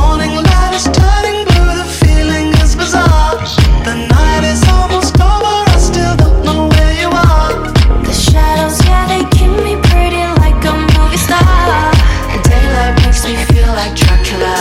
morning light is turning blue, the feeling is bizarre. The night is almost over, I still don't know where you are. The shadows, yeah, they keep me pretty like a movie star. Daylight makes me feel like Dracula.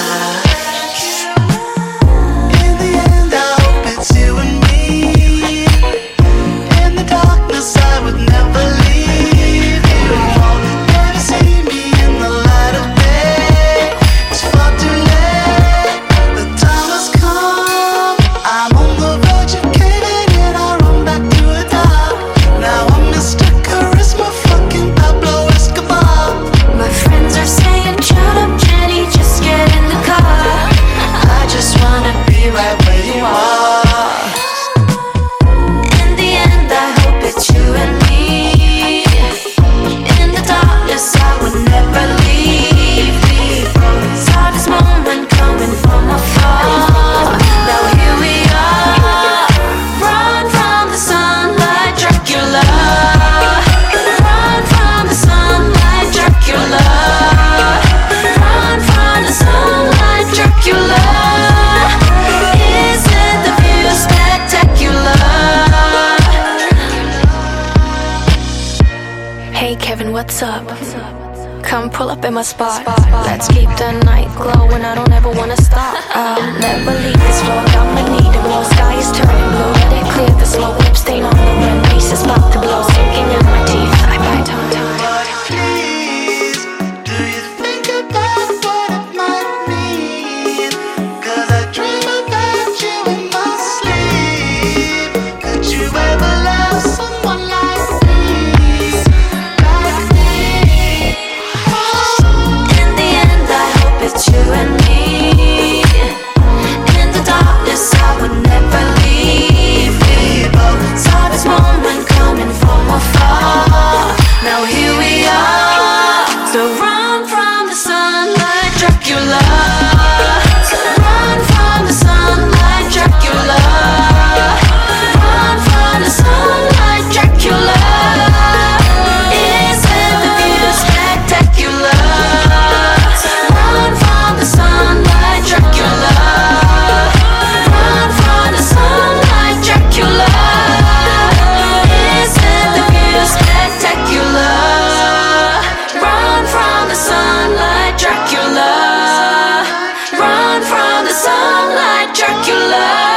In the end, I hope it's you and me. In the darkness, I would never leave you. You'll never see me in the light of day. It's far too late, the time has come. I'm on the verge of caving in, I run back to the top. Now I'm Mr. Charisma, fucking Pablo Escobar. My friends are saying, shut up, Jenny, just get in the car. I just wanna be right where you are. In the end, I hope it's you and me. In the darkness, I would never leave. We both saw this moment coming from afar. Now here we are. Run from the sunlight, Dracula. Run from the sunlight, Dracula. Run from the sunlight, Dracula. Isn't the view spectacular? Hey Kevin, what's up? Come pull up in my spot. Let's keep the night glowing, I don't ever wanna stop. I'll never leave this floor, I'ma need a blow. Sky is turning blue, let it clear the smoke. Lip stain on the rim, face is about to blow. Sinking in my teeth, I bite tongue. Please, do you think about what it might mean? 'Cause I dream about you in my sleep. Could you ever love someone like me? Like me? In the end, I hope it's you and me. In the darkness, I would never leave. We both saw this moment coming from afar. Now here we are. So run from the sunlight, Dracula. So run from the sunlight, Dracula. Run from the sunlight, Dracula. Isn't the view spectacular? Run from the sunlight, Dracula. Run from the sunlight, Dracula. Isn't the view spectacular? Run from the sunlight, Dracula. Run from the sunlight, Dracula.